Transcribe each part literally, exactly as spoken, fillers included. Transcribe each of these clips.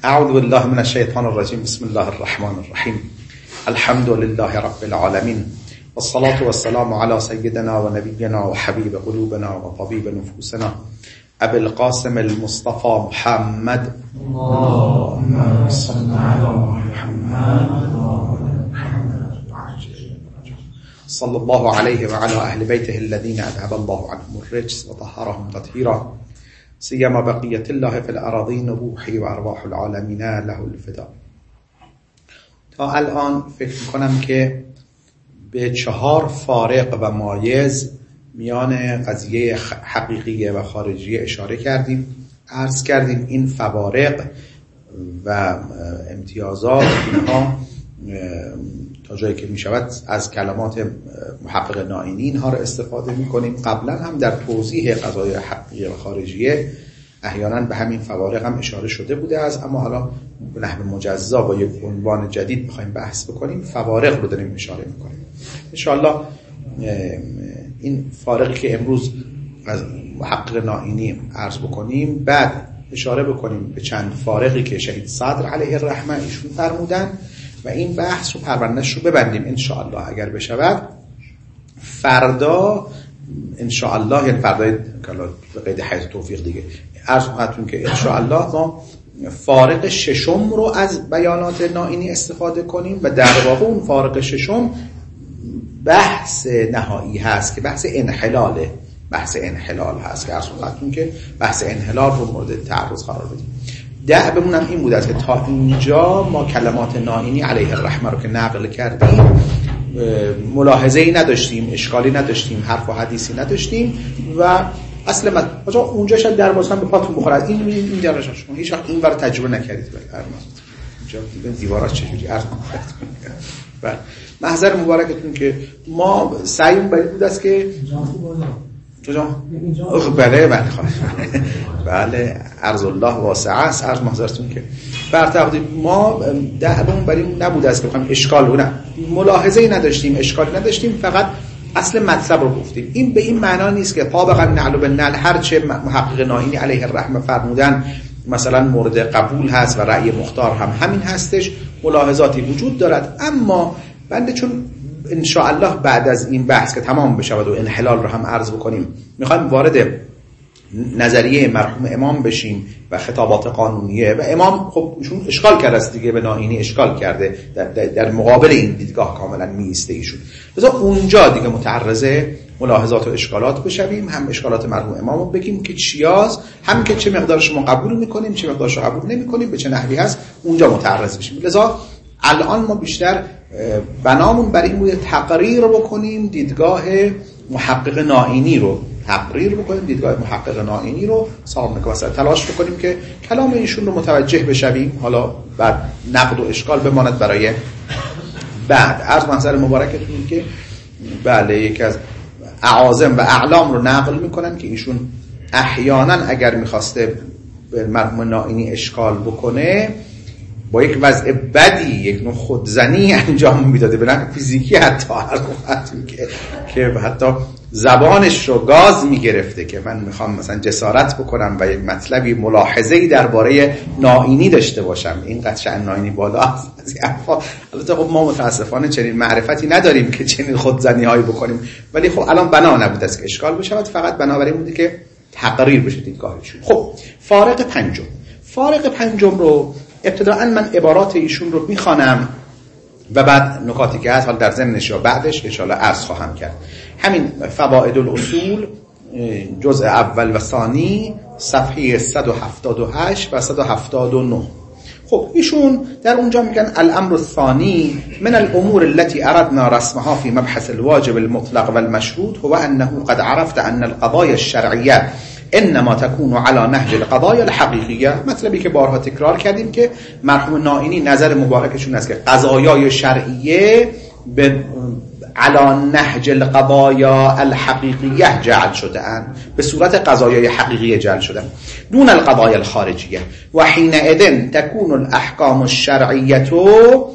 اعوذ بالله من الشیطان الرجیم. بسم الله الرحمن الرحیم. الحمد لله رب العالمین والصلاة والسلام على سيدنا ونبينا وحبيب قلوبنا وطبيب نفوسنا ابي القاسم المصطفى محمد. اللهم صل على محمد صلى الله عليه وعلى اهل بيته الذين اذهب الله عنهم الرجس وطهرهم تطهيرا سيما بقية الله في الأراضين روحي و ارواح العالمین له الفدا. تا الان فکر میکنم که به چهار فارق و مایز میان قضیه حقیقیه و خارجیه اشاره کردیم. عرض کردیم این فوارق و امتیازات اینها تا جایی که میشود از کلمات محقق نائینی اینها رو استفاده میکنیم. قبلا هم در توضیح قضایای حقیقیه و خارجیه احیانا به همین فوارق هم اشاره شده بوده است، اما حالا به نحو مجزا با یک عنوان جدید میخوایم بحث بکنیم. فوارق رو داریم اشاره میکنیم. انشاءالله این فارقی که امروز از محقق نائینی عرض بکنیم، بعد اشاره بکنیم به چند فارقی که شهید صدر علیه الرحمه ایشون فرمودن و این بحث رو پروندهش رو ببندیم انشاءالله اگر بشود. فردا انشاءالله، یعنی فردای به قید حیث توفیق دیگه، عرض خدمتتون که انشاءالله ما فارق ششم رو از بیانات نائینی استفاده کنیم و در واقع اون فارق ششم بحث نهایی هست که بحث انحلاله. بحث انحلال هست که عرض خدمتتون که بحث انحلال رو مورد تعرض قرار بدیم. دعومون هم این بود است که تا اینجا ما کلمات نائینی علیه الرحمه رو که نقل کردیم ملاحظه‌ای نداشتیم، اشکالی نداشتیم، حرف و حدیثی نداشتیم و اصلا من آجا اونجا شاید در واسه به پاتون بخوره. این این درجه شما هیچ وقت این ور تجربه نکردید. اینجا دیدن دیوارات چجوری عرض کنید. بله محضر مبارکتون که ما سعیمون برای بود است که کجا؟ بله بله بله عرض الله واسع است. عرض محضرتون که بر تقدیر ما دعوامون برای نبود است که بخوایم اشکال رو نه ملاحظه‌ای نداشتیم، اشکالی نداشتیم، فقط اصل مطلب رو گفتیم. این به این معنا نیست که طابقا نعل بالنعل هر چه محقق نائینی علیه الرحمه فرمودن مثلا مورد قبول هست و رأی مختار هم همین هستش. ملاحظاتی وجود دارد، اما بنده چون ان شاء الله بعد از این بحث که تمام بشه و انحلال رو هم عرض بکنیم میخوایم وارد نظریه مرحوم امام بشیم و خطابات قانونیه. و امام خب ایشون اشکال کرده است دیگه، به نائینی اشکال کرده، در, در, در مقابل این دیدگاه کاملا میسته ایشون. لذا اونجا دیگه متعرض ملاحظات و اشکالات بشویم، هم اشکالات مرحوم امام رو بگیم که چیاز، هم که چه مقدارش ما قبول میکنیم، چه مقدارش رو قبول نمیکنیم، به چه نحوی هست، اونجا متعرض بشیم. لذا الان ما بیشتر بنامون برای این بوده تقریر بکنیم دیدگاه محقق نائینی رو، تقریر بکنیم دیدگاه محقق نائینی رو، صاحب نکواسه تلاش بکنیم که کلام ایشون رو متوجه بشویم. حالا بعد نقد و اشکال بماند برای بعد. عرض محضر مبارکتون که بله یکی از اعاظم و اعلام رو نقل میکنن که ایشون احیانا اگر میخواسته به مرحوم نائینی اشکال بکنه با یک وضع بدی، یک نوع خودزنی انجام میداده، به نحو فیزیکی حتی که که حتی زبانش رو گاز میگرفته که من میخوام مثلا جسارت بکنم و یک مطلبی ملاحظه‌ای درباره نائینی داشته باشم، این قد شأن نائینی بالا است. از این حرفا البته خب ما متاسفانه چنین معرفتی نداریم که چنین خودزنی هایی بکنیم، ولی خب الان بنا نبوده است که اشکال بشود، فقط بنابراین بوده که تقریر بشه دیدگاهشون. خب فارق پنجم. فارق پنجم رو ابتداءً من عبارات ایشون رو میخوانم و بعد نکاتی که هست حال در ضمنش یا بعدش انشاءالله عرض خواهم کرد. همین فوائد الاصول جزء اول و ثانی صفحه صد و هفتاد و هشت و صد و هفتاد و نه. خب ایشون در اونجا میگن الامر الثانی من الامور التي اردنا رسمها في مبحث الواجب المطلق والمشروط هو انه قد عرفت ان القضايا الشرعيه انما تكون على نهج القضايا الحقيقيه. مطلبی که بارها تکرار کردیم که مرحوم نائینی نظر مبارکشون است که قضایای شرعیه به على نهج القضايا الحقيقيه جعل شده‌اند، به صورت قضایای حقیقی جعل شده‌اند، دون القضايا الخارجيه، و حينئذ تكون الاحكام الشرعيه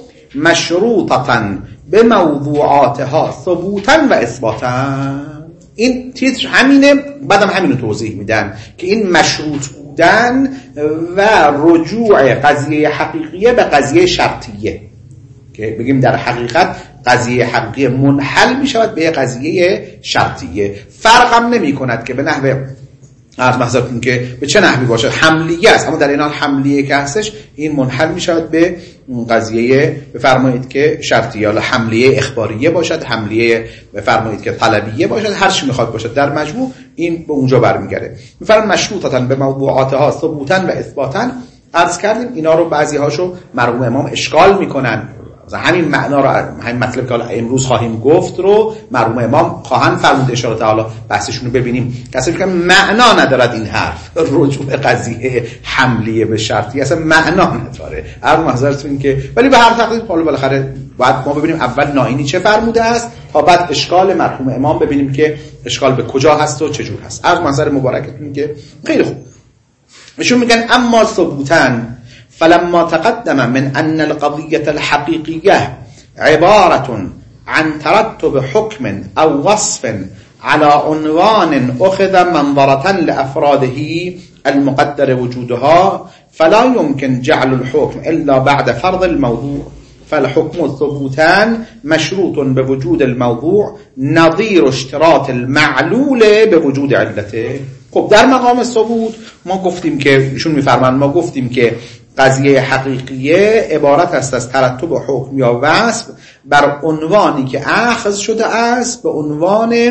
مشروطه بموضوعاتها ثبوتا و اثباتا. این تیتر همینه، بعدم همینو توضیح میدن که این مشروط بودن و رجوع قضیه حقیقیه به قضیه شرطیه، که بگیم در حقیقت قضیه حقیقی منحل میشود به قضیه شرطیه. فرق هم نمی کند که به نحوه از محضرتون که به چه نحوی باشد، حملیه است، اما در این حال حملیه که هستش این منحل می شود به قضیه بفرمایید که شرطیه، یا حملیه اخباریه باشد، حملیه بفرمایید که طلبیه باشد، هر چی میخواد باشد، در مجموع این به اونجا برمیگرده. میفرمایید مشروطاً به موضوعاتها ثبوتاً و اثباتاً. عرض کردیم اینا رو بعضی هاشو مرحوم امام اشکال میکنن، همین معنا رو، همین مطلب که امروز خواهیم گفت رو مرحوم امام خواهند فرمود اشاره تعالی بحثشون رو ببینیم. کسی که معنا ندارد این حرف رجوع به قضیه حملیه به شرطی اصلا معنا نداره، هر محضرتون که، ولی به هر تقدیر حالا بالاخره باید ما ببینیم اول نائینی چه فرموده است تا بعد اشکال مرحوم امام ببینیم که اشکال به کجا هست و چه جور هست. از منظر مبارکتون که خیلی خوب ایشون میگن اما ثبوتن فلما تقدم من أن القضية الحقيقية عبارة عن ترتب حكم أو وصف على عنوان أخذ منظرة لأفراده المقدر وجودها فلا يمكن جعل الحكم إلا بعد فرض الموضوع، فالحكم الثبوتان مشروط بوجود الموضوع نظير اشتراط المعلول بوجود علته. خب در مقام ثبوت ما گفتیم که ایشون میفرمان ما گفتیم که قضیه حقیقیه عبارت است از ترتب حکم یا وصف بر عنوانی که اخذ شده است به عنوان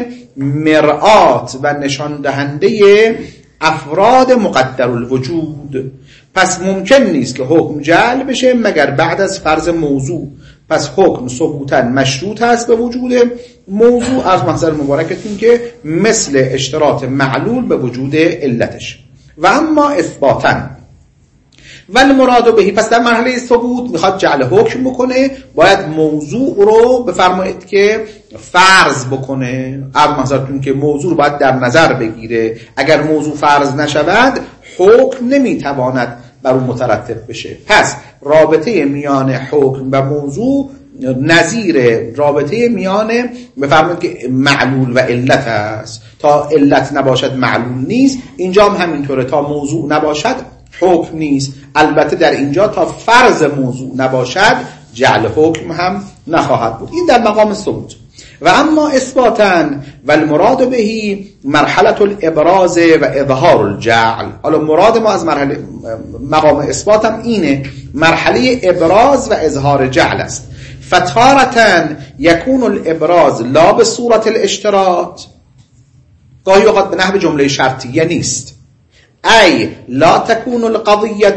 مرآت و نشان دهنده افراد مقدر الوجود. پس ممکن نیست که حکم جعل بشه مگر بعد از فرض موضوع. پس حکم ثبوتاً مشروط است به وجود موضوع، از محضر مبارکتون که مثل اشتراط معلول به وجود علتش. و اما اثباتاً ولی مراد بهی، پس در مرحله ثبوت میخواد جعل حکم بکنه، باید موضوع رو بفرمایید که فرض بکنه، از محضرتون که موضوع رو باید در نظر بگیره. اگر موضوع فرض نشود حکم نمیتواند بر اون مترتب بشه. پس رابطه میان حکم و موضوع نظیر رابطه میان بفرمایید که معلول و علت است. تا علت نباشد معلول نیست، اینجا هم همینطوره، تا موضوع نباشد حکم نیست. البته در اینجا تا فرض موضوع نباشد جعل حکم هم نخواهد بود. این در مقام ثبوت. و اما اثباتاً و المراد بهی مرحله الابراز و اظهار الجعل. حالا مراد ما از مرحله مقام اثبات هم اینه، مرحله ابراز و اظهار جعل است. فتارة يكون الابراز لا به صورت الاشتراط، گاهی اوقات به نحو جمله شرطیه نیست، ای لا تكون القضیه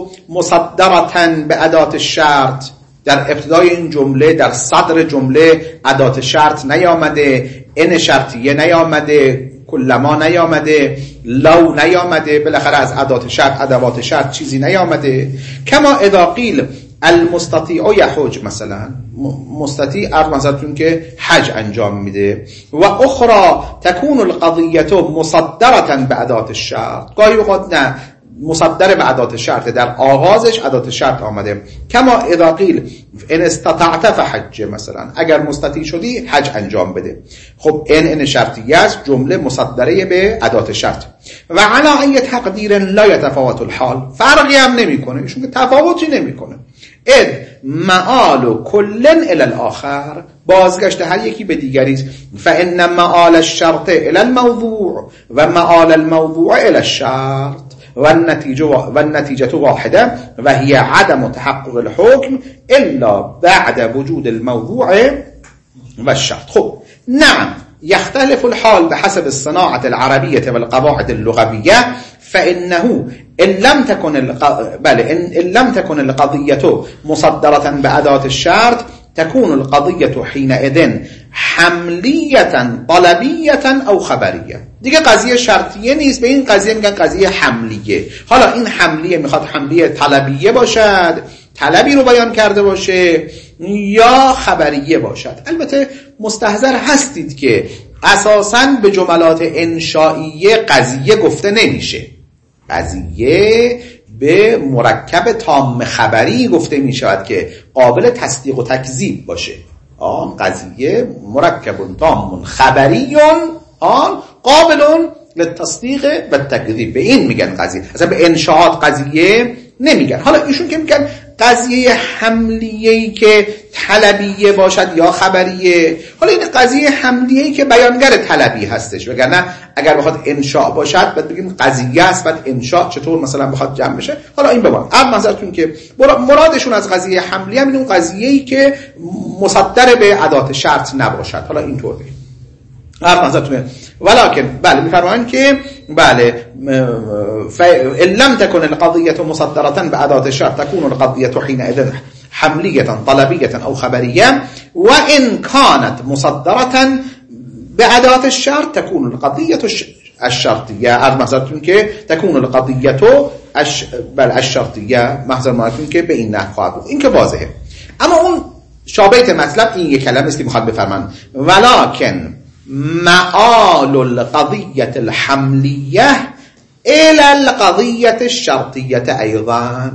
مصدرة به اداة الشرط. در ابتدای این جمله، در صدر جمله اداة شرط نیامده، ان شرطیه نیامده، کلما نیامده، لو نیامده، بالاخره از اداة شرط ادوات شرط چیزی نیامده. کما اذا قیل المستطیع یحج، مثلا مستطیع ارمزتون که حج انجام میده. و اخرى تكون القضیه مصدرة به اداة الشرط، گاهی اوقات نه مصدر به اداة شرط، در آغازش اداة شرط آمده. کما اذا قیل ان استطعت فحج، مثلا اگر مستطیع شدی حج انجام بده. خب ان ان شرطیه است، جمله مصدره به اداة شرط. و علی ای تقدیر لا یتفاوت الحال، فرقی هم نمیکنه، ایشون که تفاوتی نمیکنه. اد معال کل الی الاخر، بازگشت هر یکی به دیگری است. فان معال الشرط الی الموضوع و معال الموضوع الی الشرط و النتیجه و النتیجه واحده و هي عدم تحقق الحكم الا بعد وجود الموضوع و الشرط. خب نعم يختلف الحال بحسب الصناعة العربية والقواعد اللغوية، فإنه إن لم تكن الق... بل إن... إن لم تكن القضية مصدرة بأداة الشرط تكون القضية حينئذ حملیه طلبیه او خبریه. دیگه قضیه شرطیه نیست، به این قضیه میگن قضیه حملیه. حالا این حملیه میخواد حملیه طلبیه باشد، طلبی رو بیان کرده باشه، یا خبریه باشد. البته مستحضر هستید که اساساً به جملات انشائیه قضیه گفته نمیشه، قضیه به مرکب تام خبری گفته می شود که قابل تصدیق و تکذیب باشه. آن قضیه مرکب تام خبریون آن قابل للتصدیق و تکذیب. به این میگن قضیه، اصلا به انشاءات قضیه نمیگن. حالا ایشون که میگن قضیه حملیه‌ای که طلبیه باشد یا خبریه، حالا این قضیه حملیه‌ای که بیانگر طلبی هستش، وگرنه اگر بخواد انشاء باشد بعد بگیم قضیه است بعد انشاء چطور مثلا بخواد جمع بشه. حالا این ببین اما نظرتون که مرادشون از قضیه حملیه همین اون قضیه‌ای که مصدر به ادات شرط نباشد. حالا اینطور بگیم حرف نظرتونه. ولکن بله میفرمایند که بله ان لم تكن القضيه مصدره باداه الشرط تكون القضيه حينئذ حمليه طلبيه او خبريه، وان كانت مصدره باداه الشرط تكون القضيه الشرطيه. عرض نظرتون که تكون القضيه اش بل الشرطيه، محضر معناتون که به این نحو خواهد بود. این که واضحه. اما اون شابهه مطلب این یک کلمه است که میخواد بفرمان ولکن معال القضية الحملية إلى القضية الشرطية أيضا.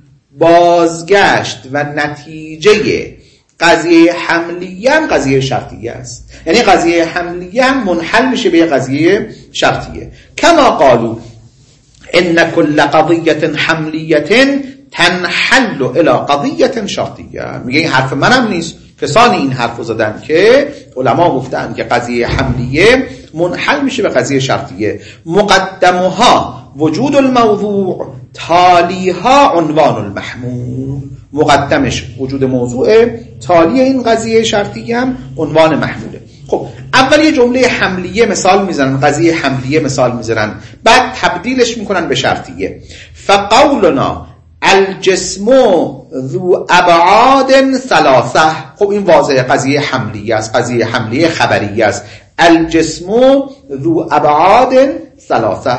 بازگشت و نتیجه قضیه حملیه هم قضیه شرطیه است، یعنی قضیه حملیه هم منحل میشه به قضیه شرطیه. کما قالوا ان كل قضیه حملیه تنحل الى قضیه شرطیه. میگه این حرف منم نیست، کسانی این حرف رو زدن که علما گفتن که قضیه حملیه منحل میشه به قضیه شرطیه. مقدمها وجود الموضوع، تالیها عنوان المحمول. مقدمش وجود موضوع، تالی این قضیه شرطیه هم عنوان محموله. خب اول یه جمله حملیه مثال میزنن، قضیه حملیه مثال میزنن، بعد تبدیلش میکنن به شرطیه. فقولنا الجسم ذو ابعاد ثلاثه. خب این واضحه قضیه حملیه است، قضیه حملیه خبریه است. الجسم ذو ابعاد ثلاثه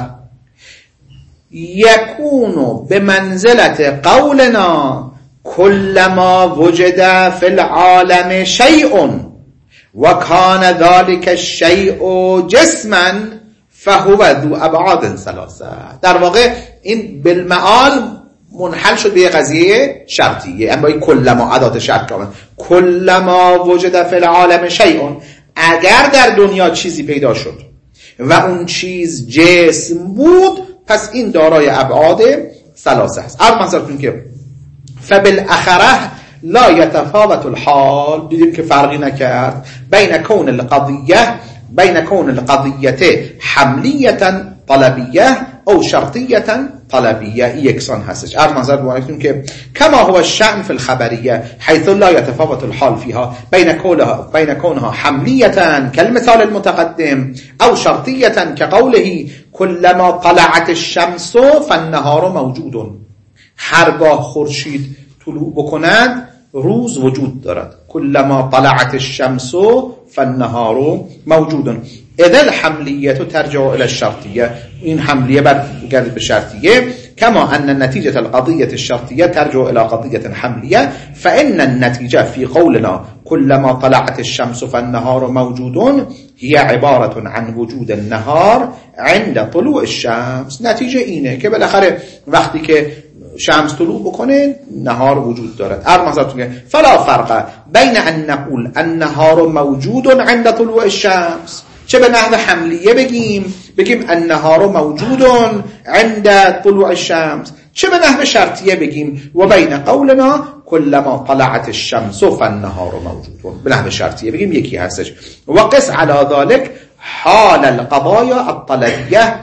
یکون بمنزلة قولنا كلما وجد في العالم شيء وكان ذلك الشيء جسما فهو ذو ابعاد ثلاثه. در واقع این بالمعال منحل شد به قضیه شرطیه، اما این کلما ادات شرط کامل. کلما وجد فی العالم شیء، اگر در دنیا چیزی پیدا شد و اون چیز جسم بود پس این دارای ابعاد ثلاثه است. اما مثلا که فبالاخره لا يتفاوت الحال، دیدیم که فرقی نکرد بین کون القضیه بین کون القضیه حملیه طلبیه او شرطیه طلبیه، یکسان هستش. عرض نظر بکنیم که کما هو الشأن في الخبریه حيث لا يتفاوت الحال فيها بين كونها بين كونها حملیه كالمثال المتقدم او شرطیه كقوله كلما طلعت الشمس فالنهار موجود. هرگاه خورشید طلوع بکند روز وجود دارد. كلما طلعت الشمس فالنهار موجود. اذا الحملیه ترجع الى الشرطیه، این حملیه برگرد به شرطیه. كما ان النتيجه القضيه الشرطيه ترجع الى قضيه حمليه فان النتيجه في قولنا كلما طلعت الشمس فالنهار موجود هي عباره عن وجود النهار عند طلوع الشمس. نتیجه اینه که بالاخره وقتی که شمس طلوع بکنه نهار وجود دارد. ارمزاتون فلا فرق بین ان نقول النهار موجود عند طلوع الشمس، چه به نحو حملیه بگیم بگیم النهار موجود عند طلوع الشمس، چه به نحو شرطیه بگیم و بین قولنا كلما طلعت الشمس فالنهار موجود، به نحو شرطیه بگیم یکی هستش. وقس على ذلك حال القضايا الطلبيه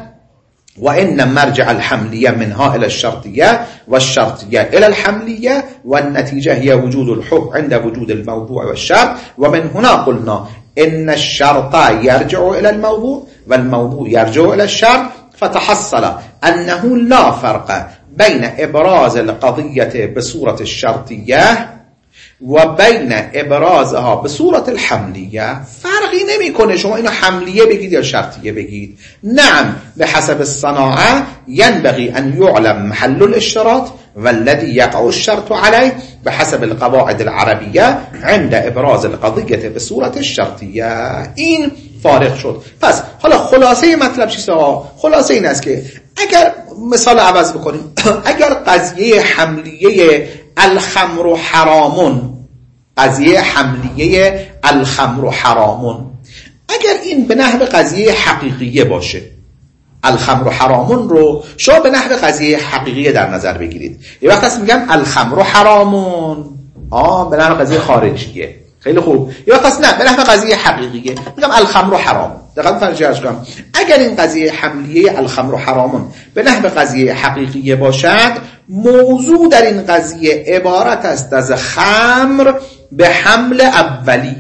وإن مرجع الحملية منها إلى الشرطية والشرطية إلى الحملية والنتيجة هي وجود الحكم عند وجود الموضوع والشرط. ومن هنا قلنا إن الشرط يرجع إلى الموضوع والموضوع يرجع إلى الشرط، فتحصل أنه لا فرق بين إبراز القضية بصورة الشرطية و بین ابرازها به صورت الحملیه. فرقی نمیکنه شما اینو حملیه بگید یا شرطیه بگید. نعم بحسب الصناعه ينبغي ان يعلم محل الاشتراط والذي يقع الشرط عليه بحسب القواعد العربيه عند ابراز القضيه به صورت الشرطیه. این فارغ شد. پس حالا خلاصه مطلب چیست آقا؟ خلاصه این است که اگر مثال عوض بکنیم اگر قضیه حملیه الخمر حرامون، قضیه حملیه الخمر حرامون اگر این به نحو قضیه حقیقیه باشه، الخمر حرامون رو شما به نحو قضیه حقیقیه در نظر بگیرید. یه وقت هست میگم الخمر حرامون، آه به نحو قضیه خارجیه، خیلی خوب. یه وقت هست نه به نحو قضیه حقیقیه میگم الخمر حرام. دقیقاً فرض کنم اگر این قضیه حملیه الخمر حرامون به نحو قضیه حقیقیه باشد، موضوع در این قضیه عبارت است از خمر به حمل اولی،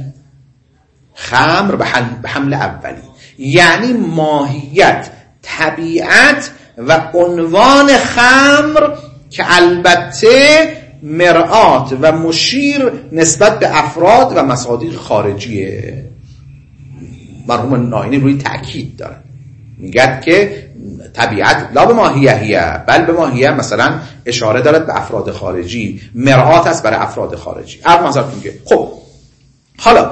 خمر به حمل اولی، یعنی ماهیت، طبیعت و عنوان خمر که البته مرآت و مشیر نسبت به افراد و مصادیق خارجیه. مرحوم ناینی روی تأکید داره، میگه که طبیعت لا به ماهیه بل به ماهیه، مثلا اشاره دارد به افراد خارجی، مرآت است برای افراد خارجی. عرض نظرتون که خب حالا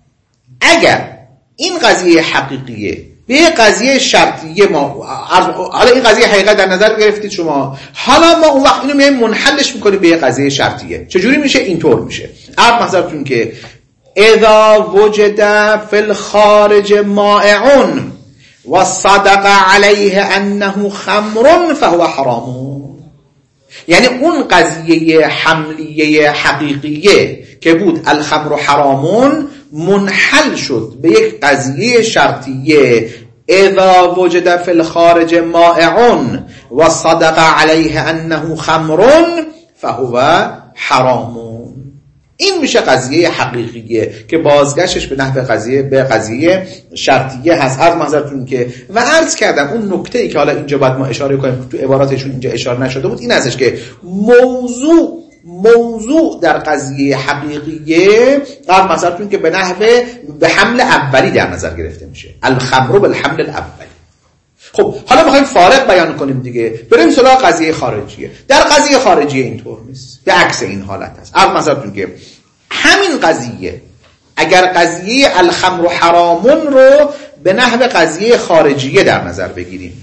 اگر این قضیه حقیقیه به قضیه شرطیه ما، حالا این قضیه حقیقت در نظر گرفتید شما، حالا ما اون وقت اینو میایم منحلش میکنیم به قضیه شرطیه. چجوری میشه؟ اینطور میشه. عرض نظرتون که اذا وجد فی الخارج مائعون و صدق علیه انه خمر فهو حرام. یعنی اون قضیه حملیه حقیقیه که بود الخمر حرامون منحل شد به یک قضیه شرطیه، اذا وجد فی الخارج مائعون و صدق علیه انه خمر فهو حرام. این میشه قضیه حقیقیه که بازگشتش به نحو قضیه به قضیه شرطیه هست. عرض محضرتون که و عرض کردم اون نکته‌ای که حالا اینجا باید ما اشاره کنیم تو عباراتشون اینجا اشاره نشده بود، این ازش که موضوع موضوع در قضیه حقیقیه عرض محضرتون که به نحو به حمل اولی در نظر گرفته میشه، الخمر بالحمل الاولی. خب حالا میخوایم فارق بیان کنیم دیگه، بریم سراغ قضیه خارجیه. در قضیه خارجیه اینطور نیست، به عکس این حالت هست. عرض مثلا که همین قضیه اگر قضیه الخمر حرامون رو به نحو قضیه خارجیه در نظر بگیریم،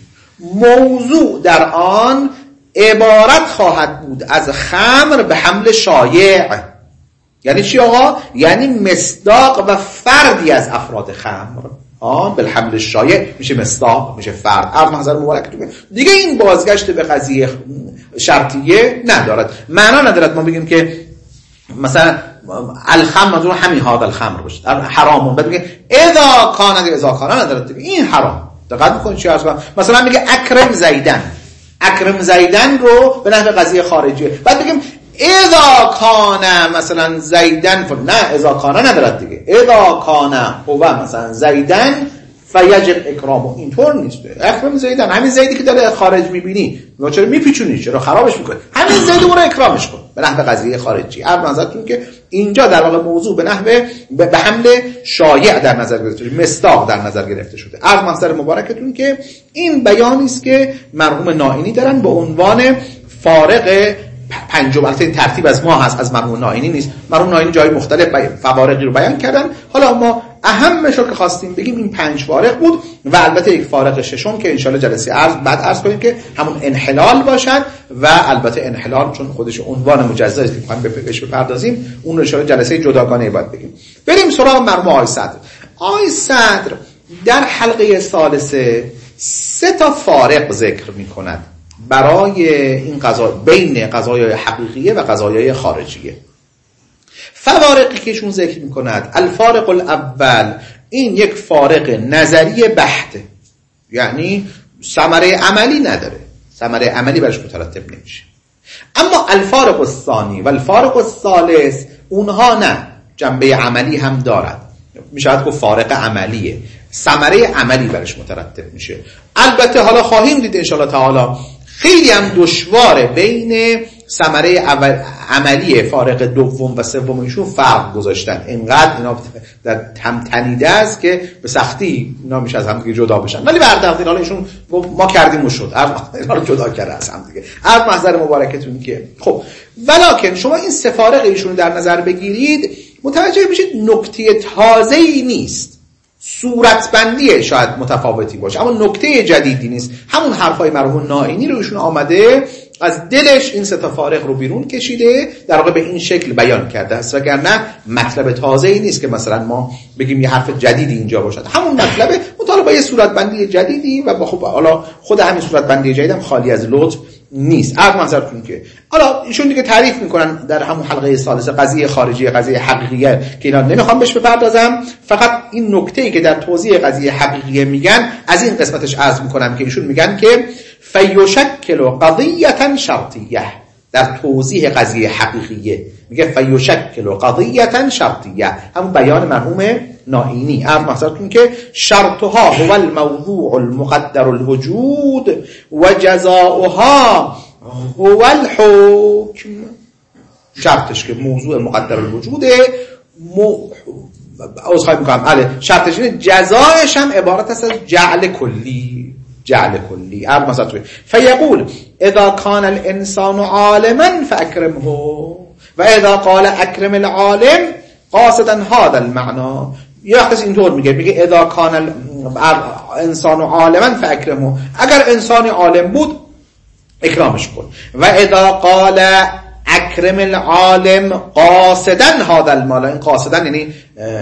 موضوع در آن عبارت خواهد بود از خمر به حمل شایع. یعنی چی آقا؟ یعنی مصداق و فردی از افراد خمر، آن بالحمل شایع میشه مصداق، میشه فرد. عرض محضر مبارکتون دیگه این بازگشت به قضیه شرطیه ندارد، معنا ندارد ما بگیم که مثلا الخمر منظور همین هذا الخمر باشه حرامون، بعد میگه اذا کان اذا کان ندارد دیگه این حرام. دقت میکنید چی هست؟ مثلا میگه اکرم زیدن، اکرم زیدن رو به نحو قضیه خارجیه، بعد بگیم اذا کان مثلا زیدن فل... نه اذا کان ندارد دیگه، اذا کان هو مثلا زیدن فیجب اکرامه. اینطور نیست. اکرم زیدن، همین زیدی که داره خارج میبینی ما چرا میپیچونی، چرا خرابش میکنی، همین زیدی رو اکرامش کن به نحو قضیه خارجی. عرض نظرتون که اینجا در واقع موضوع به نحو به حمل شایع در نظر گرفته شده، مصداق در نظر گرفته شده. عرض محضر مبارکتون که این بیانی است که مرحوم ناینی دارن به عنوان فارق پنجم. البته این ترتیب از ما هست، از مرحوم ناینی نیست. مرحوم ناینی جای مختلف فوارقی رو بیان کردن، حالا ما اهمش رو که خواستیم بگیم این پنج فارق بود و البته یک فارق ششم که انشالله جلسه عرض بعد عرض کنیم که همون انحلال باشد و البته انحلال چون خودش عنوان مجزا است که می‌خوایم بهش بپردازیم اون رو انشالله جلسه جداگانه باید بگیم. بریم سراغ مرحوم آقای صدر. آقای صدر در حلقه ثالثه سه تا فارق ذکر می‌کند برای این قضا بین قضایای حقیقیه و قضایای خارجیه. فوارقی که ایشون ذکر میکند، الفارق الاول این یک فارق نظری بحته، یعنی ثمره عملی نداره، ثمره عملی برش مترتب نمیشه. اما الفارق الثانی و الفارق الثالث اونها نه، جنبه عملی هم دارد، میشه گفت فارق عملیه، ثمره عملی برش مترتب میشه. البته حالا خواهیم دید انشاءالله تعالی خیلی هم دشواره بین ثمره عملی فارق دوم و سوم ایشون فرق گذاشتن، اینقدر اینا در هم تنیده است که به سختی اینا میشه از هم دیگه جدا بشن، ولی بعد از حالا ایشون ما کردیم و شد، اینا رو جدا کرده از هم دیگه. از محضر مبارکتون که خب ولکن شما این سه فارق ایشون در نظر بگیرید متوجه بشید نکته تازه‌ای نیست، صورتبندی شاید متفاوتی باشه اما نکته جدیدی نیست. همون حرفای مرحوم ناینی رو ایشون آمده از دلش این سه تا فارق رو بیرون کشیده، در واقع به این شکل بیان کرده است. وگرنه مطلب تازه‌ای نیست که مثلا ما بگیم یه حرف جدیدی اینجا باشد، همون مطلبه مطالبه با یه صورتبندی جدیدی و با خب حالا خود همین صورتبندی جدید هم خالی از لطف نیست. عرض نظرتون که حالا ایشون دیگه تعریف میکنن در همون حلقه ثالثه قضیه خارجی، قضیه حقیقیه که اینا نمیخوام بهش بپردازم، فقط این نکته‌ای که در توضیح قضیه حقیقیه میگن از این قسمتش عرض میکنم که ایشون میگن که فیشکل قضیه شرطیه. در توضیح قضیه حقیقیه میگه فیشکل قضیه شرطیه، همون بیان مرحوم نائینی. عرض مقصدتون که شرطها هو الموضوع المقدر الوجود و جزاؤها هو الحکم. شرطش که موضوع مقدر الوجوده، مو... اوضاحی میکنم علی شرطش اینه، جزایش هم عبارت است از جعل کلی. جعل کلی. عرض مقصدتون فیقول اذا کان الانسان عالما فاکرمه و اذا قال اکرم العالم قاصدا هذا المعنى. یه وقتی اینطور میگه، میگه اذا کان الانسان عالما فاکرمه، اگر انسانی عالم بود اکرامش کن. و اذا قال اکرم العالم قاصدا هذا المعنى، این قاصدا یعنی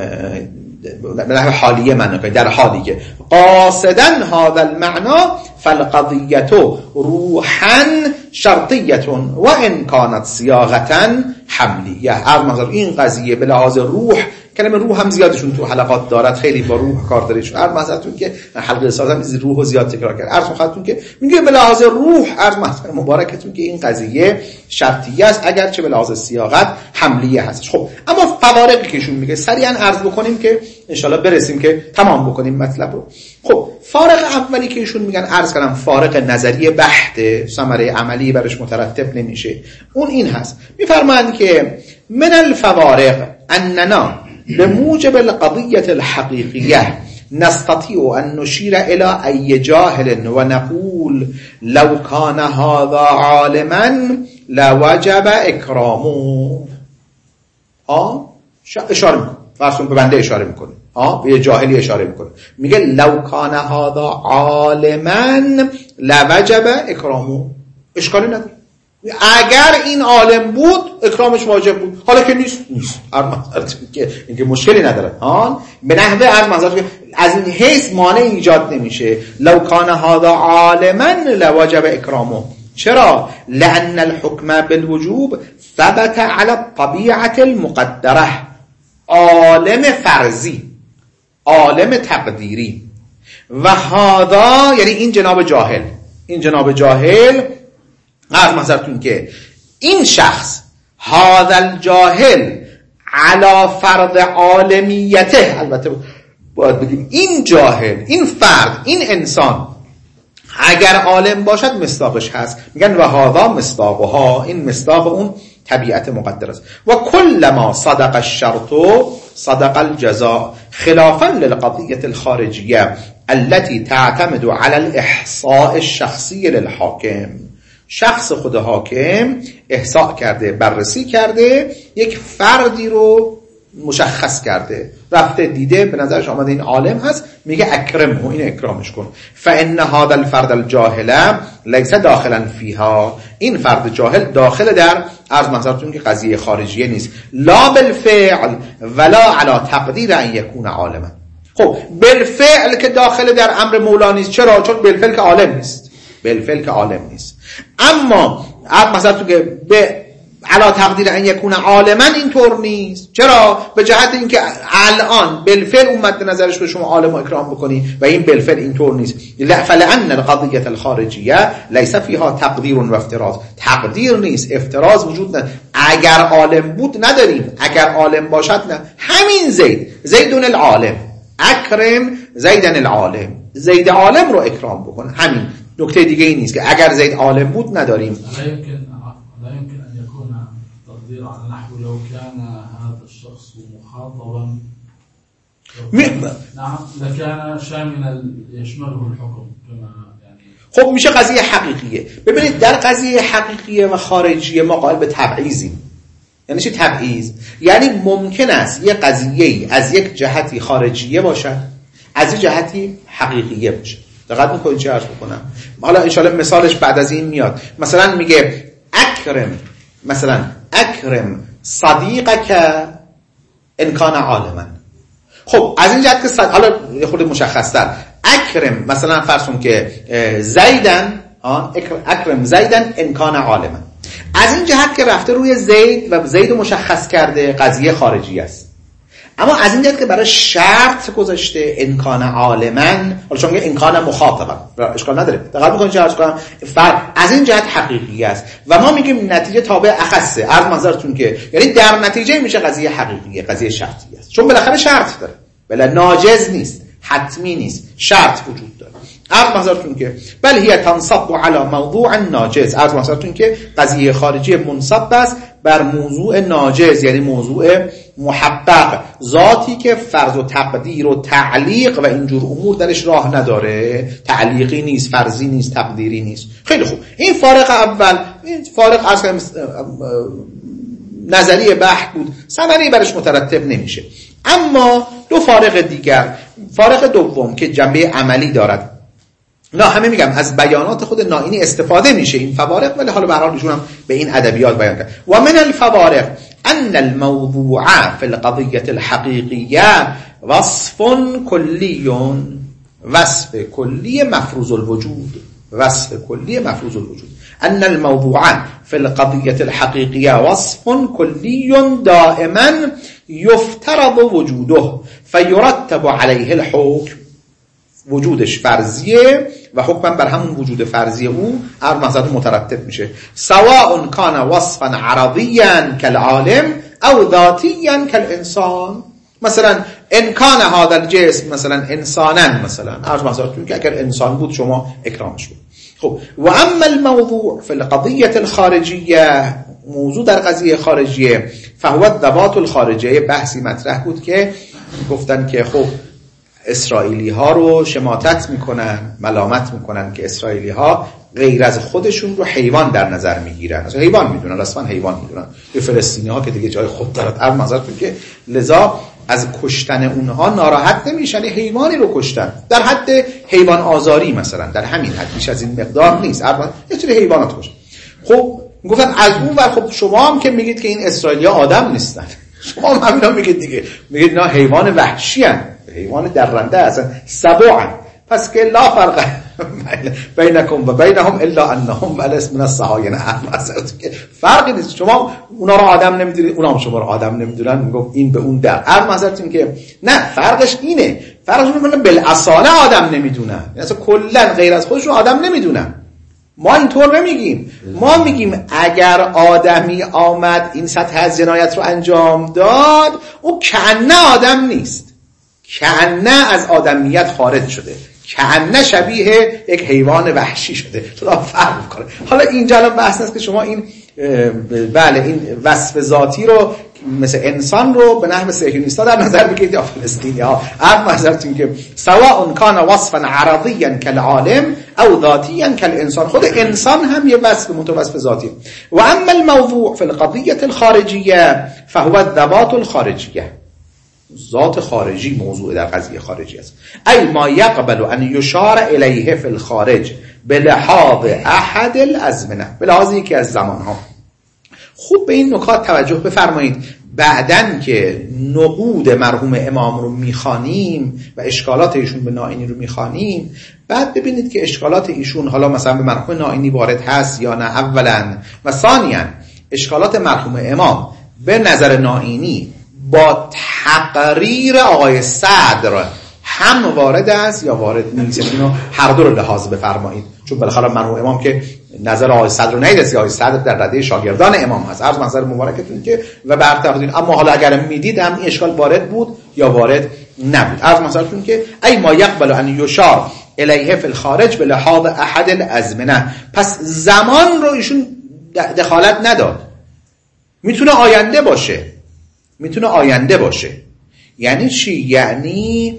به نحو حالیه معنی کنید، در حالی که قاصدا هذا المعنى فالقضیه روحا شرطیه و ان کانت صیاغه حملیه. هر منظر این قضیه به لحاظ روح، کلمه روح هم زیادشون تو حلقات دارد، خیلی با روح کار داره. هر منظرتون که حلقه سازم از روح رو زیاد تکرار کرد. عرض خدمتتون که میگه به لحاظ روح، عرض منظر مبارکتون که این قضیه شرطیه است اگرچه به لحاظ صیاغت حملیه هست. خب اما فوارقی که ایشون میگه سریعا عرض بکنیم که ان شاءالله برسیم که تمام بکنیم مطلب رو. خب فارق اولی که ایشون میگن، عرض کردم فارق نظری بحت، ثمره عملی برش مترتب نمیشه. اون این هست، میفرمایند که من الفوارق اننا بموجب القضية الحقيقية نستطيع أن نشير إلى أي جاهل ونقول لو كان هذا عالما لوجب إكرامه. آه اشاره میکنه، فرضون به بنده اشاره میکنه، آه به جاهلی اشاره میکنه، میگه لو كان هذا عالما لوجب إكرامه. اشکالی نداره، اگر این عالم بود اکرامش واجب بود، حالا که نیست نیست. هر منظرت که اینکه مشکلی نداره، ها به نحوه هر منظرت که از این حیث مانع ایجاد نمیشه. لو کان هذا عالما لوجب اکرامه. چرا؟ لان الحكم بالوجوب ثبت على الطبيعه المقدره. عالم فرضی، عالم تقدیری، و هذا یعنی این جناب جاهل، این جناب جاهل عرض محضرتون که این شخص هذا الجاهل علی فرض عالمیته، البته باید بگیم این جاهل، این فرد، این انسان اگر عالم باشد مصداقش هست. میگن و هذا مصداقها، این مصداق اون طبیعت مقدر است. و کل ما صدق الشرط صدق الجزاء خلافا للقضیه الخارجیه التي تعتمد على الاحصاء الشخصی للحاکم. شخص خود حاکم احصاء کرده، بررسی کرده، یک فردی رو مشخص کرده، رفته دیده به نظرش آمده این عالم هست، میگه اکرمه، این اکرامش کن. فان هذا الفرد الجاهل ليس داخلا فيها، این فرد جاهل داخل در عرض منظرتون که قضیه خارجیه نیست. لا بالفعل ولا على تقدیر ان يكون عالما. خب بالفعل که داخل در امر مولا نیست. چرا؟ چون بالفعل که عالم نیست، بالفعل که عالم نیست. اما مثلا تو که به علا تقدیر ان یکون عالما اینطور نیست. چرا؟ به جهت اینکه الان بالفعل اون مد نظرش به شما عالم و اکرام بکنی و این بالفعل اینطور نیست. فلان القضیه الخارجیه لیس فیها تقدیر و افتراض. تقدیر نیست، افتراض وجود نداره. اگر عالم بود نداریم، اگر عالم باشد نه. همین زید، زیدون العالم، اکرم زیدن العالم، زید عالم رو اکرام بکن. همین، نکته دیگه این نیست که اگر زید عالم بود نداریم. لا يمكن لا يمكن ان يكون تقدير على نحو لو كان هذا الشخص مخاطبا نعم لكان شاملا يشمله الحكم كما يعني. خب میشه قضیه حقیقیه. ببینید در قضیه حقیقیه و خارجیه ما قائل به تبعیضیم. یعنی چی تبعیض؟ یعنی ممکن است یک قضیه از یک جهتی خارجیه باشد، از یک جهتی حقیقیه باشه. دقت میکنید چه عرض بکنم؟ حالا انشالله مثالش بعد از این میاد. مثلا میگه اکرم، مثلا اکرم صدیقک ان کان عالما. خب از این جهت که صد... حالا خود مشخص‌تر، اکرم مثلا فرض کن که زیدن، اکرم زیدن ان کان عالما، از این جهت که رفته روی زید و زید مشخص کرده قضیه خارجی است. اما از این جهت که برای شرط گذاشته ان کان عالما، حالا چون میگه ان کان مخاطبا اشکال نداره، دقت می‌کنید چه عرض کنم، از این جهت حقیقی است و ما میگیم نتیجه تابع اخصه. عرض منظرتون که یعنی در نتیجه میشه قضیه حقیقیه، قضیه شرطی است، چون بالاخره شرط داره، بلا ناجز نیست، حتمی نیست، شرط وجود داره. عرض منظرتون که بل هی تنصب علی موضوع ناجز، عرض منظرتون که قضیه خارجی منصب است بر موضوع ناجز، یعنی موضوع محقق، ذاتی که فرض و تقدیر و تعلیق و اینجور امور درش راه نداره، تعلیقی نیست، فرضی نیست، تقدیری نیست. خیلی خوب، این فارق اول، این فارق عرض کنم نظریه بحث بود، ثمری برش مترتب نمیشه. اما دو فارق دیگر، فارق دوم که جنبه عملی دارد، نه همه میگم از بیانات خود نائینی استفاده میشه این فوارق، ولی حالا به هر حال ایشون هم به این ادبیات بیان کرد. و من الفوارق ان الموضوع فی القضیه الحقیقیه وصف کلی، وصف کلی مفروض الوجود، وصف کلی مفروض الوجود. ان الموضوع فی القضیه الحقیقیه وصف کلی دائما یفترض وجوده فیرتب علیه الحکم، وجودش فرضیه و حکما بر همون وجود فرضی او هر مقصد مترتب میشه. سواء کان وصفا عرضیا کالعالم او ذاتیا کالانسان. مثلا ان کان هذا الجسم مثلا انسانا، مثلا هر مقصد که اگر انسان بود شما اکرامش بود. خب و اما الموضوع فی القضیه الخارجیه، موضوع در قضیه خارجیه، فهو الذوات الخارجیه. بحثی مطرح بود که گفتن که خب اسرائیلی ها رو شماتت میکنن، ملامت میکنن که اسرائیلی ها غیر از خودشون رو حیوان در نظر میگیرن، اصلا حیوان میدونن، اصلا حیوان میدونن. یه فلسطینی ها که دیگه جای خود دارد، هر منظرتون که لذا از کشتن اونها ناراحت نمیشن، حیوانی رو کشتن در حد حیوان آزاری، مثلا در همین حد، بیش از این مقدار نیست، یه طور حیوانات کشتن. خب گفتن از اون ور خب شما هم که میگید که این اسرائیلی ها آدم نیستن، شما هم همینا میگید دیگه، میگید نه حیوان وحشی هستن، حیوان درنده اصلا سبوعا، پس که لا فرق بینکم و بینهم الا انهم ولس من الصهاینه، که فرقی نیست، شما اونا رو آدم نمیدونید، اونا هم شما رو آدم نمیدونن. میگم این به اون در هر مثلا که نه، فرقش اینه، فرقش اینه بالاصاله آدم نمیدونن، یعنی اصلا کلا غیر از خودشون آدم نمیدونن. ما اینطور نمیگیم، ما میگیم اگر آدمی آمد این سطح از جنایت رو انجام داد، او کأنه آدم نیست، کأنه از آدمیت خارج شده، کأنه شبیه یک حیوان وحشی شده، تو را فرق میکنه. حالا اینجا الان بحث است که شما این بله این وصف ذاتی رو مثل انسان رو به نحو صهیونیست‌ها در نظر بگیرید یا فلسطینی‌ها. هر منظرتون که سواء کان وصفا عرضیا کالعالم او ذاتیا کالانسان، خود انسان هم یه وصف متوصف ذاتی. و اما الموضوع فی القضیه الخارجیه فهو الذوات الخارجیه، ذات خارجی موضوع در قضیه خارجی است. ای ما یقبل ان یشار الیه فی الخارج بلحاظ احد الازمنه، بلحاظ یکی از زمانها. خوب به این نکات توجه بفرمایید. بعدن که نقود مرحوم امام رو میخوانیم و اشکالات ایشون به نائینی رو میخوانیم، بعد ببینید که اشکالات ایشون حالا مثلا به مرحوم نائینی وارد هست یا نه اولا، و ثانیاً اشکالات مرحوم امام به نظر نائینی با تقریر آقای صدر هم وارد است یا وارد نیست. اینو هر دو رو لحاظ بفرمایید، چون بالاخره مرحوم امام که نظر آقای صدر رو ندید، آقای صدر در رده شاگردان امام هست، عرض منظر مبارکتون که و برتقدین. اما حالا اگر میدید هم این اشکال وارد بود یا وارد نبود، عرض منظرتون که ای ما یقبل ان یشار الیه فی الخارج به لحاظ احد الازمنه، پس زمان رو ایشون دخالت نداد، میتونه آینده باشه، میتونه آینده باشه. یعنی چی؟ یعنی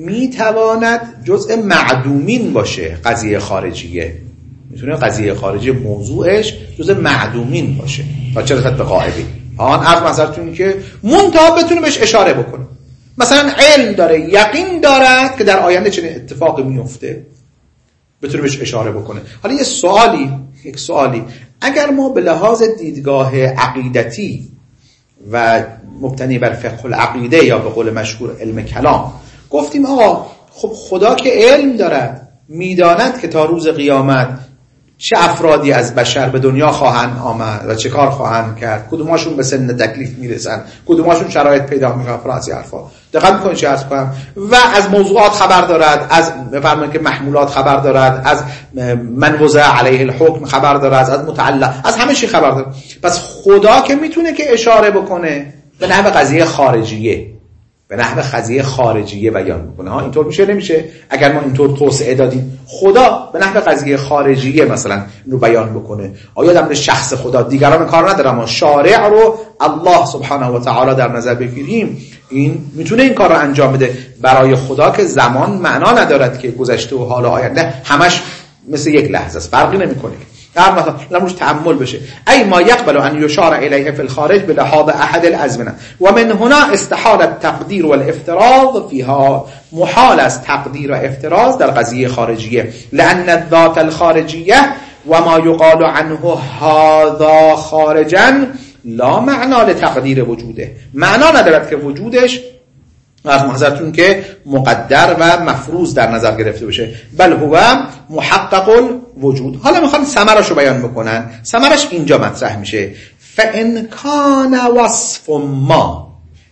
میتواند جزء معدومین باشه قضیه خارجیه، میتونه قضیه خارجی موضوعش جزء معدومین باشه تا چه رسد به غائبی. آن عرض منظرتون که منتها بتونه بهش اشاره بکنه، مثلا علم داره، یقین دارد که در آینده چنین اتفاقی میفته، بتونه بهش اشاره بکنه. حالا یه سوالی یک سوالی اگر ما به لحاظ دیدگاه عقیدتی و مبتنی بر فقه العقیده یا به قول مشهور علم کلام گفتیم آقا خب خدا که علم دارد، میداند که تا روز قیامت چه افرادی از بشر به دنیا خواهند آمد و چه کار خواهند کرد، کدوماشون به سن تکلیف میرسن، کدوماشون شرایط پیدا میکنن، فرانسی حرفا دقت میکنید چه عرض کنم، و از موضوعات خبر دارد، از بفرمایید که محمولات خبر دارد، از من وضع علیه الحکم خبر دارد، از متعلق، از همه چی خبر دارد. پس خدا که میتونه که اشاره بکنه به نحو قضیه خارجیه، به نحو قضیه خارجیه بیان میکنه. ها اینطور میشه نمیشه؟ اگر ما اینطور توسعه دادیم خدا به نحو قضیه خارجیه مثلا رو بیان بکنه، آیا در شخص خدا دیگران کار نداره، ما شارع رو الله سبحانه و تعالی در نظر بگیریم، این میتونه این کار رو انجام بده. برای خدا که زمان معنا ندارد که گذشته و حال و آینده همش مثل یک لحظه است، فرقی نمیکنه. در مثلا لموش تأمل بشه ای ما يقبل ان يشار الیه فی الخارج بلحاظ احد الازمنه و من هنا استحال التقدیر والافتراض فيها، محال است تقدیر و افتراض در قضیه خارجیه، لان الذات الخارجیه و ما یقال عنه هذا خارجا لا معنا لتقدیر وجوده، معنا ندارد که وجودش از محضرتون که مقدر و مفروض در نظر گرفته بشه، بل هو محقق الوجود. حالا میخوان ثمرش رو بیان بکنن. ثمرش اینجا مطرح میشه فان کان وصف ما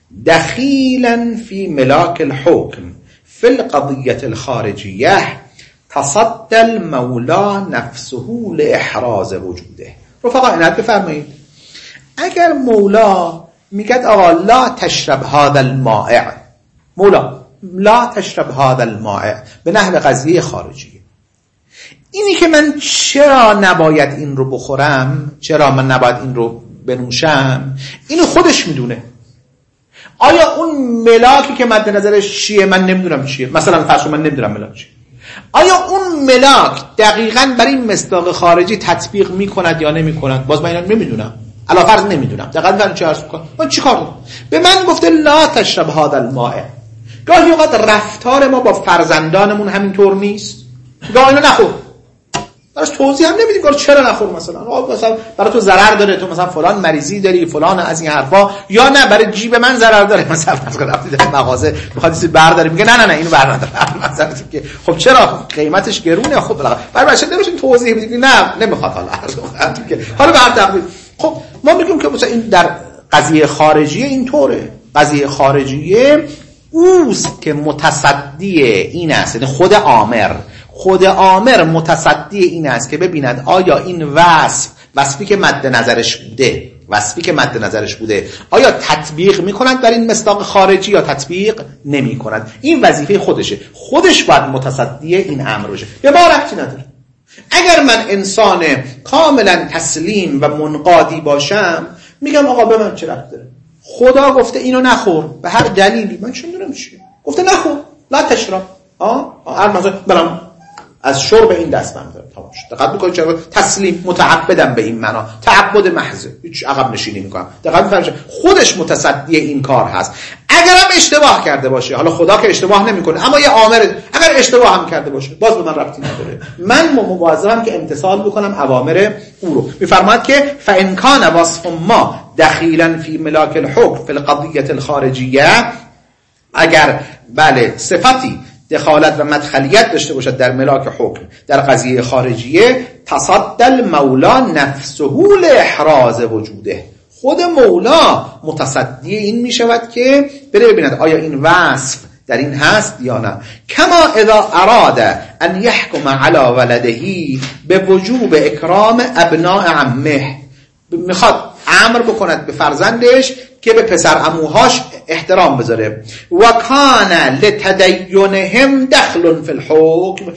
دخیلا فی ملاک الحکم فی القضیة الخارجیه تصدى المولا نفسه لاحراز وجوده. رفقا اینت بفرمایید، اگر مولا میگه آقا لا تشرب هذا المائع، مولا لا تشرب هذا المائع به نحو قضیه خارجیه، اینی که من چرا نباید این رو بخورم، چرا من نباید این رو بنوشم، اینو خودش میدونه. آیا اون ملاکی که مد نظرش چیه من نمیدونم چیه، مثلا فرض من نمیدونم ملاک چیه، آیا اون ملاک دقیقاً برای این مصداق خارجی تطبیق میکند یا نمیکند، باز من اینا نمیدونم، علا فرض نمیدونم. دقیقاً من چه عرض میکنم، من چی کار دارم؟ به من گفته لا تشرب هذا المائع. گاهی اوقات رفتار ما با فرزندانمون همینطور نیست، گاهی اینو نخور، براش توضیح هم نمیدیم که چرا نخور، مثلا مثلا برای تو ضرر داره، تو مثلا فلان مریضی داری، فلان از این حرفا، یا نه برای جیب من ضرر داره، مثلا فرض کن رفتی در مغازه میخواد چیزی برداره، میگه نه نه نه اینو بر نداره، مثلا که خب چرا قیمتش گرونه، خب برای بچه نمیشه توضیح بدیم، نه نمیخواد، حالا که حالا به هر تقدیر. خب ما میگیم که مثلا این در قضیه خارجیه اینطوره، قضیه خارجیه اوست که متصدی این است، یعنی خود آمر خود آمر متصدی این است که ببیند آیا این وصف وصفی که مد نظرش بوده وصفی که مد نظرش بوده آیا تطبیق میکند بر این مصداق خارجی یا تطبیق نمی کند. این وظیفه خودشه، خودش باید متصدی این امر بشه، به ما ربطی نداره. اگر من انسان کاملا تسلیم و منقادی باشم میگم آقا به من چه ربطی داره، خدا گفته اینو نخور به هر دلیلی، من چه میدونم چیه، گفته نخور لا تشرب، ها هر مثلا برام از شرب این دست برمی‌دارم، تمام شد. دقت می‌کنید چرا تسلیم متعبدم به این معنا، تعبد محض، هیچ عقب نشینی می‌کنم. دقت می‌فرمایید خودش متصدی این کار هست. اگرم اشتباه کرده باشه، حالا خدا که اشتباه نمی‌کنه، اما یه آمر اگر اشتباه هم کرده باشه باز به من ربطی نداره، من مواظبم که امتثال بکنم اوامر او رو. می‌فرماید که فإن كان وصف ما دخیلا فی ملاک الحکم فی القضیة الخارجیه، اگر بله صفتی دخالت و مدخلیت داشته باشد در ملاک حکم در قضیه خارجیه، تصدى المولا نفسه لاحراز وجوده، خود مولا متصدی این می شود که بره ببیند آیا این وصف در این هست یا نه. کما اذا اراد ان یحکم علی ولده به وجوب اکرام ابناء عمه، میخواد امر بکند به فرزندش که به پسر عموهاش احترام بذاره، و کان لتدینهم دخل فی الحکم،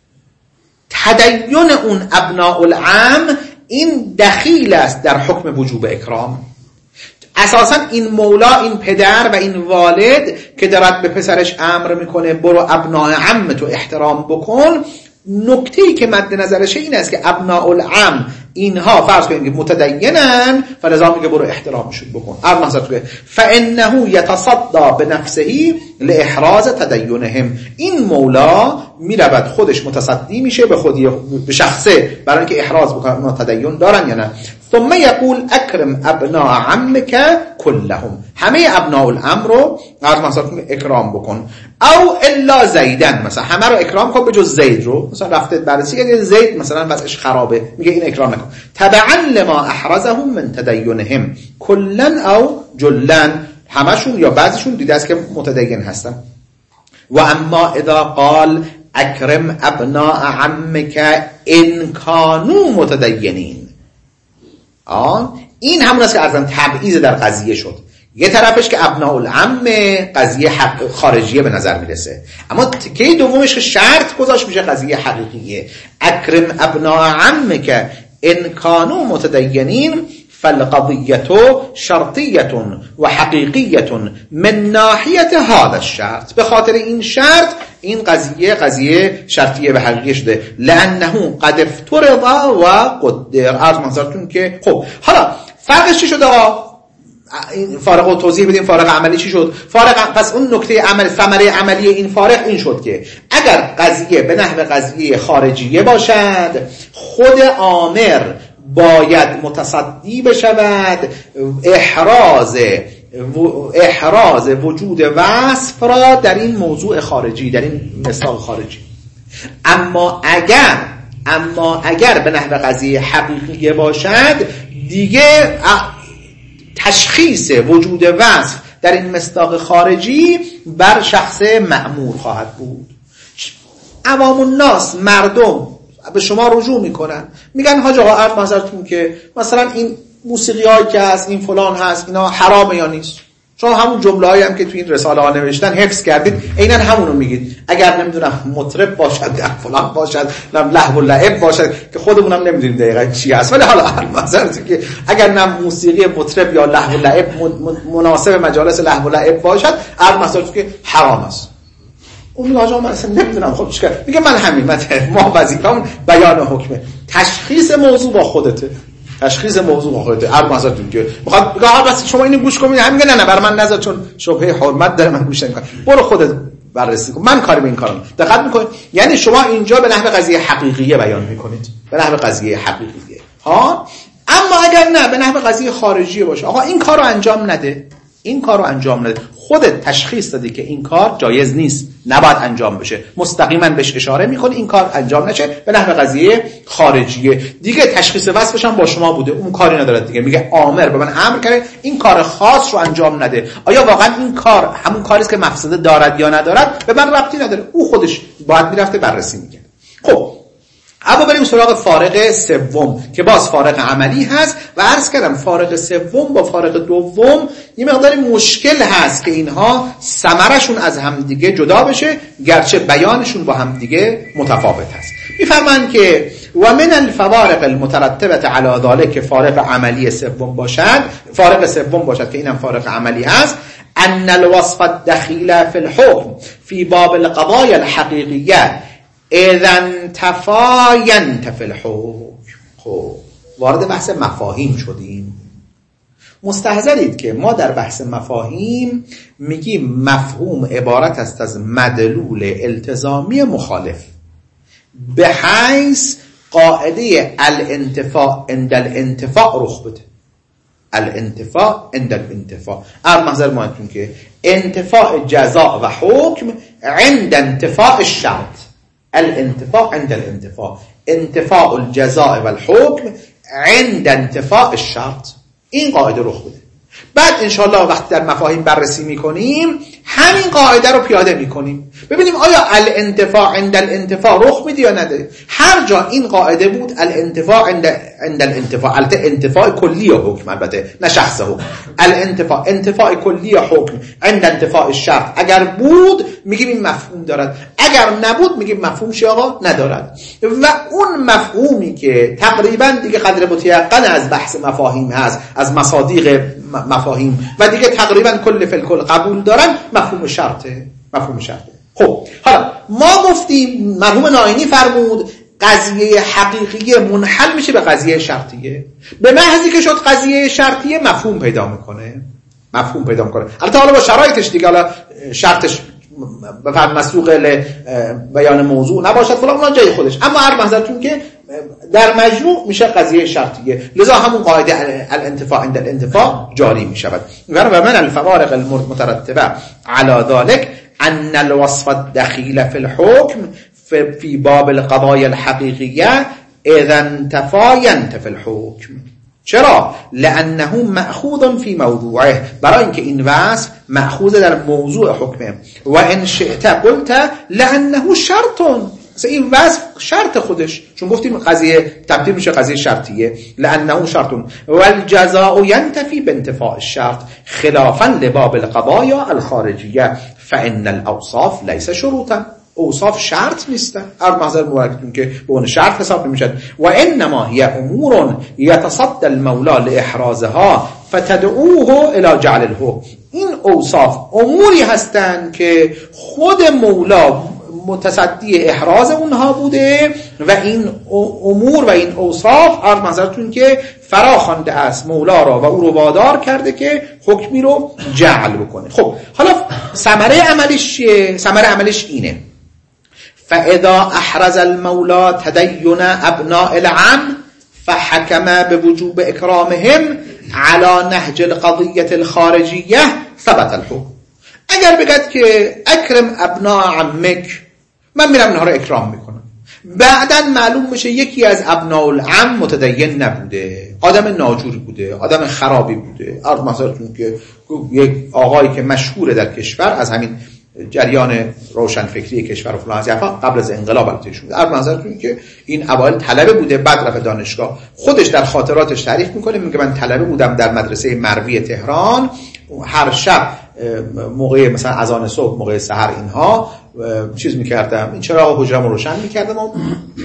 تدین اون ابناء العم این دخیل است در حکم وجوب اکرام. اساسا این مولا، این پدر و این والد که دارد به پسرش امر میکنه برو ابناء عم تو احترام بکن، نکته‌ای که مد نظرشه این است که ابناء العم اینها فرض کنیم که متدینن، فلذا میگه برو احترامشون بکن. ار مثلا که فانه یتصدى بنفسه لاحراز تدینهم، این مولا میرود خودش متصدی میشه به خودی به شخصه برای اینکه احراز بکنه تدین دارن یا نه. ثم یقول اکرم ابناء عمک كلهم، همه ابناء العم رو ار مثلا اکرام بکن. او الا زیدن، مثلا همه رو اکرام کن به جز زید رو. مثلا رفته بررسی که زید مثلا وضعش خرابه، میگه این اکرام نکن. تبعا لما احرزهم من تدینهم کلا او جلا، همشون یا بعضیشون دیده است که متدین هستن. و اما اذا قال اکرم ابناء عمک ان کانوا متدینین، آن این همون است که ارزن تبعیض در قضیه شد. یه طرفش که ابناء العم قضیه حق خارجیه به نظر میرسه، اما تکه دومش که شرط گذاشت میشه قضیه حقیقیه. اکرم ابناء عمک ان کانوا متدینین فالقضیه شرطیه و حقیقیه من ناحیه هذا الشرط، به خاطر این شرط این قضیه قضیه شرطیه به حقیقی شده. لانه قد افترض و قدر. عرض منظرتون که خب حالا فرقش چی شد آقا؟ فارق رو توضیح بدیم. فارق عملی چی شد؟ فارق پس اون نکته عمل ثمره عملی این فارق این شد که اگر قضیه به نحو قضیه خارجیه باشد، خود آمر باید متصدی بشود احراز احراز وجود وصف را در این موضوع خارجی، در این مثال خارجی. اما اگر اما اگر به نحو قضیه حقیقیه باشد، دیگه تشخیص وجود وصف در این مصداق خارجی بر شخص مأمور خواهد بود. عوام الناس، مردم به شما رجوع میکنن، میگن حاج آقا عرض نظرتون که مثلا این موسیقی هایی که هست، این فلان هست، اینا حرامه یا نیست؟ شما همون جمله هایی هم که تو این رساله ها نوشتن حفظ کردید، عیناً همونو میگید. اگر نمیدونم مطرب باشد یا فلان باشد، لهو و لعب باشد که خودمونم نمیدونیم دقیقاً چی هست، ولی حالا مثلا که اگر نه موسیقی مطرب یا لهو و لعب مناسب مجالس لهو و لعب باشد، عرض مثلا که حرام است. اون میگه آقا من اصلا نمیدونم خب چیکار. میگه من همین مثلا ما وظیفه‌مون بیان حکمه. تشخیص موضوع با خودته. تشخیص موضوع با خودته. هر مثلا که میخواد بگه آقا بس شما اینو گوش کنید، هم میگه نه نه برای من نذار چون شبهه حرمت داره من گوش نمیکنم. برو خودت بررسی کن. من کاری به این کارم. دقت میکنید؟ یعنی شما اینجا به نحو قضیه حقیقیه بیان میکنید. به نحو قضیه حقیقیه. ها؟ اما اگر نه به نحو قضیه خارجیه باشه، آقا این کارو انجام نده. این کارو انجام نده. خودت تشخیص دادی که این کار جایز نیست، نباید انجام بشه، مستقیما بهش اشاره میکنی این کار انجام نشه، به نحو قضیه خارجیه. دیگه تشخیص وصفش هم با شما بوده، اون کاری نداره دیگه. میگه آمر به من امر کرده این کار خاص رو انجام نده. آیا واقعا این کار همون کاری است که مفسده دارد یا ندارد؟ به من ربطی نداره. او خودش باید میرفته بررسی میکرد. خب اما بریم سراغ فارق سوم که باز فارق عملی هست و عرض کردم فارق سوم با فارق دوم یه مقدار مشکل هست که اینها ثمرشون از همدیگه جدا بشه، گرچه بیانشون با همدیگه متفاوت هست. میفهمن که و من الفوارق المترتبه علی ذلك که فارق عملی سوم باشد، فارق سوم باشد که اینم فارق عملی هست، ان الوصف الدخیل فی الحكم فی باب القضايا الحقیقیه اذن تفاین تفل حکم. خب وارد بحث مفاهیم شدیم. مستحضرید که ما در بحث مفاهیم میگیم مفهوم عبارت است از مدلول التزامی مخالف، به حیث قاعده الانتفاع عند الانتفاع رخ بده. الانتفاع عند الانتفاع ار محضر ماهتون که انتفاع جزاء و حکم عند انتفاع الشرط. الانتفاع عند الانتفاع، انتفاع الجزاء و الحکم عند انتفاع الشرط. این قاعده رخ بده. بعد انشاءالله وقتی در مفاهیم بررسی میکنیم همین قاعده رو پیاده میکنیم، ببینیم آیا الانتفاع عند الانتفاع رخ میده یا نده. هر جا این قاعده بود الانتفاع عند عند الانتفاع، البته انتفاع کلی حکم، البته نه شخص حکم، الانتفاع انتفاع کلی حکم عند انتفاع الشرط اگر بود میگیم این مفهوم دارد، اگر نبود میگیم مفهوم چی آقا ندارد. و اون مفهومی که تقریبا دیگه قدر متیقن از بحث مفاهیم هست، از مصادیق مفاهیم و دیگه تقریبا کل فی الکل قبول دارن، مفهوم شرطه. مفهوم شرطه. خب حالا ما گفتیم مرحوم ناینی فرمود قضیه حقیقیه منحل میشه به قضیه شرطیه. به محضی که شد قضیه شرطیه مفهوم پیدا میکنه مفهوم پیدا میکنه البته حالا با شرایطش دیگه، حالا شرطش بفرم مسروق بیان موضوع نباشد فلان، اون جای خودش، اما هر محضرتون که در مجموع میشه قضیه شرطیه، لذا همون قاعده الانتفاع عند الانتفاع جاری میشود. و من الفوارق المترتبه على ذلك ان الوصف الدخيل في الحكم في باب القضايا الحقيقيه اذا انتفى ينتفي الحكم. چرا؟ لانه مأخوذ في موضوعه، برای اینکه این وصف مأخوذ در موضوع حکمه. و ان شئت قلت لانه شرط، این وصف شرط خودش، چون گفتیم قضیه تبدیل میشه قضیه شرطیه، لانه شرط والجزاء ينتفي بانتفاء الشرط خلافا لباب القضايا الخارجيه فان الاوصاف ليس شروطا. اوصاف شرط نیستن، هر محضر مبارکتون که به اون شرط حساب نمیشد. و انما هي امور يتصدى المولى لاحرازها فتدعوه الى جعل الحكم. این اوصاف اموری هستند که خود مولا متصدی احراز اونها بوده و این امور و این اوصاف هر محضرتون که فرا خوانده است مولا را و او رو وادار کرده که حکمی رو جعل بکنه. خب حالا ثمره عملش چیه؟ ثمره عملش اینه: فاذا احرز المولى تدين ابناء العم فحكم بوجوب اكرامهم على نهج القضيه الخارجيه ثبت الحكم. اگر بگد که اکرم ابناء عمک، من میرم اینها رو اکرام میکنم، بعداً معلوم میشه یکی از ابناء العم متدین نبوده، آدم ناجوری بوده، آدم خرابی بوده. عرض مثالتون که یک آقایی که مشهوره در کشور از همین جریان روشنفکری کشور و فلان از یفا قبل از انقلاب البته شده، عرض نظرتون که این اوایل طلبه بوده، بعد رفت دانشگاه. خودش در خاطراتش تعریف میکنه، میگه من طلبه بودم در مدرسه مروی تهران، هر شب موقع مثلا اذان صبح، موقع سحر اینها چیز میکردم، این چراغ حجرم روشن میکردم و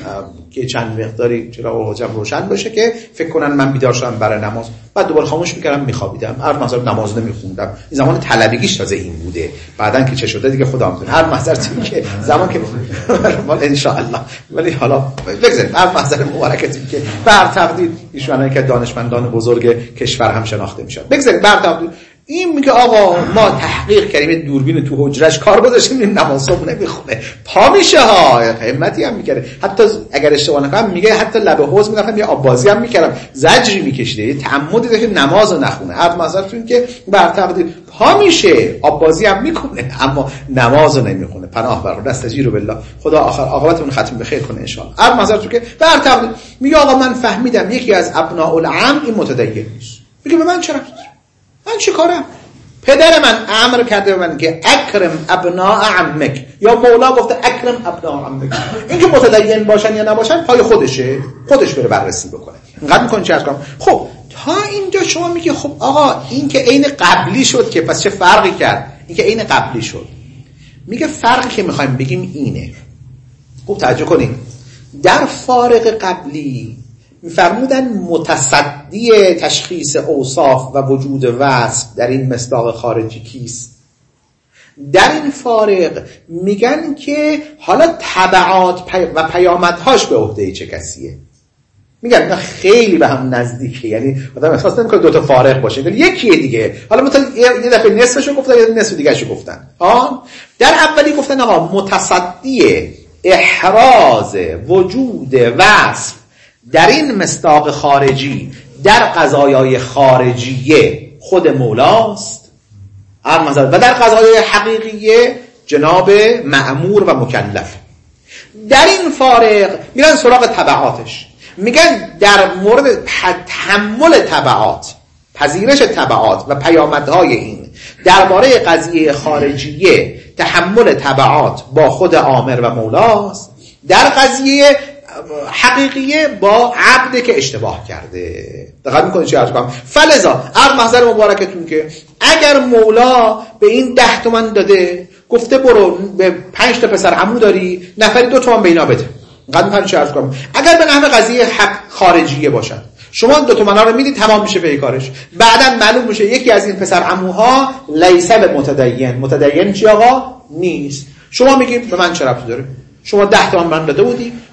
که چند مقداری چراغ حجرم روشن باشه که فکر کنن من بیدار شدم برای نماز، بعد دوباره خاموش میکردم میخوابیدم. هر محضر نماز نمیخوندم. این زمان طلبگیش تازه این بوده، بعدن که چه شده دیگه خدا میدونه. هر محضر که زمان که مال ان شاء الله، ولی حالا بگذاریم هر محضر مبارکتی که بر تقدیر ایشون که دانشمندان بزرگ کشور هم شناخته میشن، بگذاریم بر تقدیر این میگه آقا ما تحقیق کردیم، دوربین تو حجرش کار گذاشتیم، نماز صبح نمیخونه، پا میشه ها، همتی هم میکرده، حتی اگر اشتباه نکنم میگه حتی لب حوض میرفتم یه آب بازی هم میکردم، زجری میکشیده، یه تعمدی داشته نماز رو نخونه. هر مثلا که بر تقدیر پا میشه آب بازی هم میکنه اما نماز رو نمیخونه. پناه بر نستجیر بالله، خدا آخر عاقبتمون ختم بخیر کنه ان شاء الله. هر مثلا که بر تقدیر میگه آقا من فهمیدم یکی از ابناء العم این متدین نیست، میگه به من چرا؟ من چی کارم؟ پدر من امر کرده به من که اکرم ابناء عمک، یا مولا گفته اکرم ابناء عمک. این که متدین باشن یا نباشن پای خودشه، خودش بره بررسی بکنه. اینقدر میکنه چه از کنم. خب تا اینجا شما میگی خب آقا این که عین قبلی شد که پس چه فرقی کرد؟ این که عین قبلی شد. میگه فرقی که میخوایم بگیم اینه. خوب توجه کنید، در فارق قبلی میفرمودن متصدی تشخیص اوصاف و وجود وصف در این مصداق خارجی کیست؟ در این فارق میگن که حالا تبعات و پیامدهاش به عهده چه کسیه. میگن اینا خیلی به هم نزدیکه، یعنی آدم احساس نمیکنه دو تا فارق باشه، ولی یکیه دیگه. حالا مثلا یه دفعه نصفشو گفتن، یه نصف دیگه‌شو گفتن. ها در اولی گفتن آقا متصدی احراز وجود وصف در این مصداق خارجی در قضایای خارجیه خود مولاست و در قضایای حقیقیه جناب مأمور و مکلف. در این فارق میرن سراغ تبعاتش، میگن در مورد تحمل تبعات، پذیرش تبعات و پیامدهای این درباره قضیه خارجیه تحمل تبعات با خود آمر و مولاست، در قضیه حقیقیه با عبده که اشتباه کرده. دقیق میکنید چی عرض کنم؟ فلذا هر محضر مبارکتون که اگر مولا به این ده تومن داده، گفته برو به پنج تا پسر عمو داری، نفری دو تومن به اینا بده، اینقدر میکنید چی عرض کنم؟ اگر به نحو قضیه حق خارجیه باشد، شما دو تومن ها رو میدید، تمام میشه پی کارش. بعداً معلوم میشه یکی از این پسر عموها لیسه به متدین، متدین چی آقا؟ نیست. شما میگید به من چه ربطی داره؟ شما ده تومن من داده بودی،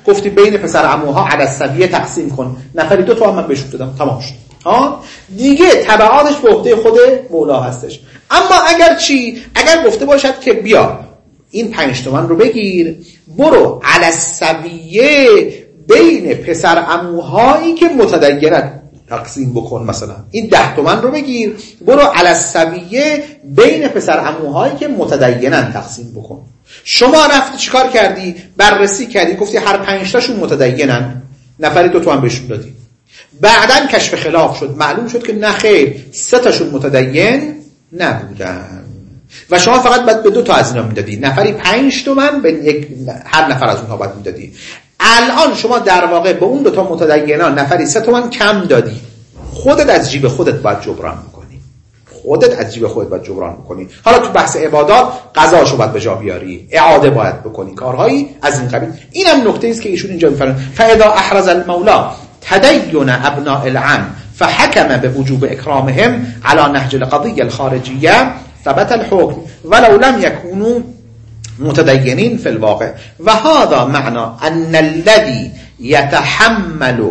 گفتی بین پسر عموها علی السویه تقسیم کن، نفری دو تومن من بهشون دادم، تمام شد. ها دیگه تبعاتش به عهده خود مولا هستش. اما اگر چی؟ اگر گفته باشد که بیا این پنج تومن رو بگیر برو علی السویه بین پسر عموهایی که متدینن تقسیم بکن، مثلا این ده تومن رو بگیر برو علی السویه بین پسر عموهایی که متدینن تقسیم بکن. شما رفتی چیکار کردی؟ بررسی کردی، گفتی هر پنج تاشون متدینن، نفری دو تومن بهشون دادی. بعدن کشف خلاف شد، معلوم شد که نه خیر، سه تاشون متدین نبودن و شما فقط باید به دو تا از اینا میدادی، نفری پنج تومن به یک هر نفر از اونها باید میدادی. الان شما در واقع به اون دو تا متدینان نفری سه تومن کم دادی، خودت از جیب خودت باید جبران میکنی، خودت از جیب خودت باید جبران میکنی. حالا تو بحث عبادات قضاشو باید به جا بیاری، اعاده باید بکنی، کارهایی از این قبیل. اینم نکته است که ایشون اینجا میفرمایند فاذا احرز المولا تدین ابناء العم فحكم بوجوب اکرامهم على نهج القضیه الخارجیه ثبت الحكم ولو لم يكونوا متدینین فی الواقع. و هذا معنى ان الذي يتحمل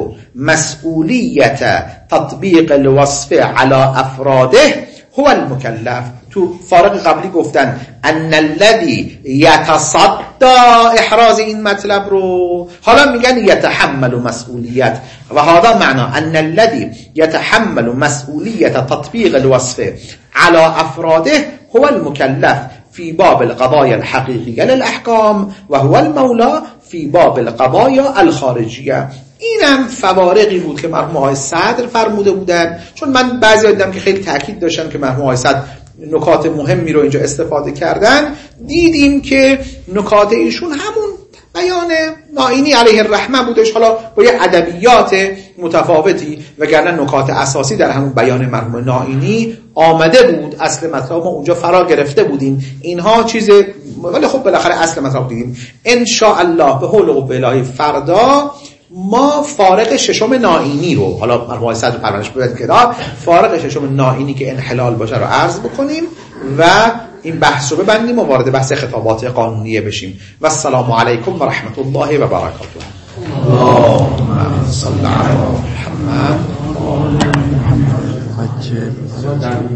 مسئولیت تطبیق الوصف على افراده هو المکلف. تو فارق قبلی گفتن ان الذي يتصدى احراز این مطلب رو، حالا میگن يتحمل مسئولیت. و هذا معنى ان الذي يتحمل مسئولیت تطبیق الوصف على افراده هو المکلف في باب القضايا الحقيقية للأحكام و هو المولا في باب القضايا الخارجية. اینم فوارقی بود که مرحوم آقای صدر فرموده بودن، چون من بعضی دیدم که خیلی تاکید داشتن که مرحوم آقای صدر نکات مهمی رو اینجا استفاده کردن. دیدیم که نکات ایشون همون بیان نائینی علیه الرحمه بودش، حالا با یه ادبیات متفاوتی، وگرنه نکات اساسی در همون بیان مرحوم نائینی آمده بود. اصل مطلب ما اونجا فرا گرفته بودیم، اینها چیز، ولی خب بالاخره اصل مطلب دیدیم. ان شاء الله به حول و قوه الهی فردا ما فارق ششم نائینی رو، حالا مرحوم صدر پرونش بود که دا فارق ششم نائینی که انحلال باشه رو عرض بکنیم و این بحث رو ببندیم و وارد بحث خطابات قانونیه بشیم. و السلام علیکم و رحمت الله و برکاته. اللهم صل علی محمد.